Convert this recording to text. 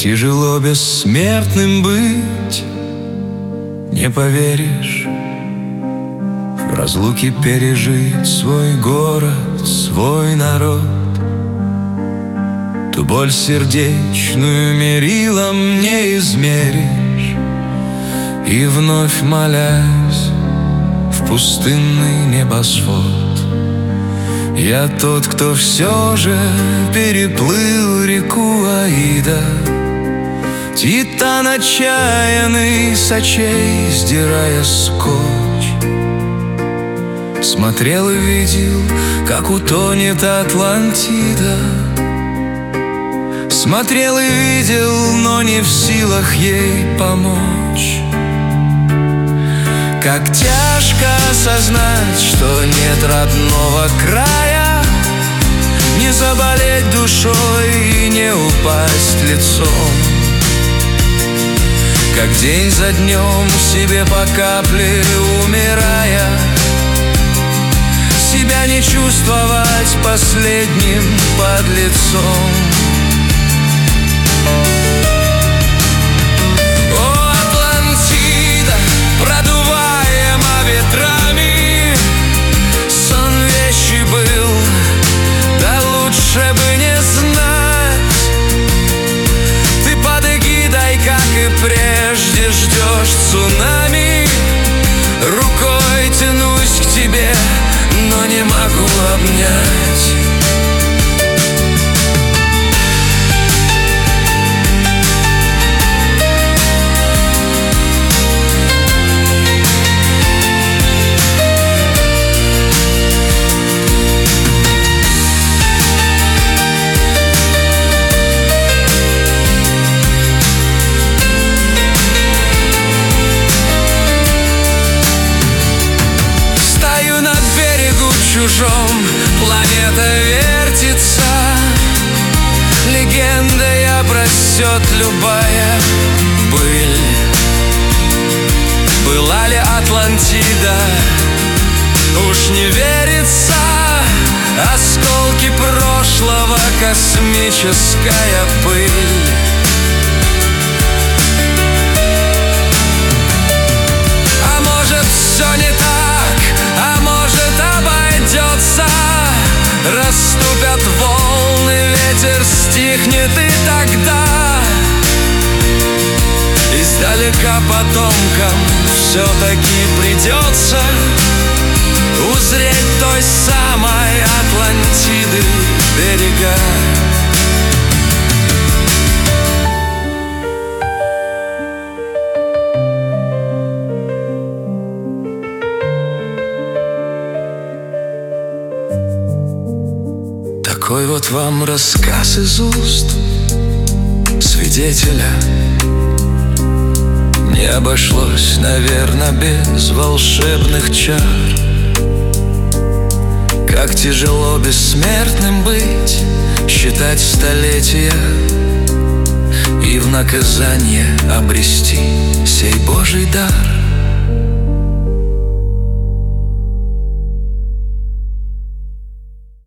тяжело бессмертным быть, не поверишь. В разлуке пережить свой город, свой народ. Ту боль сердечную мерилом не измеришь. И вновь молясь в пустынный небосвод, я тот, кто все же переплыл реку Аида. Титан отчаянный с очей сдирая скотч, смотрел и видел, как утонет Атлантида. Смотрел и видел, но не в силах ей помочь. Как тяжко осознать, что нет родного края, не заболеть душой и не упасть лицом. Как день за днем себе по капле умирая, себя не чувствовать последним подлецом. О, Атлантида, продуваема ветрами, сон вещий был, да лучше бы не знать. Ты под эгидой, как и прежде, ждешь цунами. Рукой тянусь к тебе, но не могу обнять. Планета вертится, легендой обрастет любая быль. Была ли Атлантида? Уж не верится. Осколки прошлого, космическая пыль. А может, все не так, а может, обойдется. Расступят волны, ветер стихнет, и тогда издалека потомкам все-таки придется узреть той самой Атлантиды берега. Такой вот вам рассказ из уст свидетеля. Не обошлось, наверное, без волшебных чар. Как тяжело бессмертным быть, считать столетия и в наказание обрести сей Божий дар.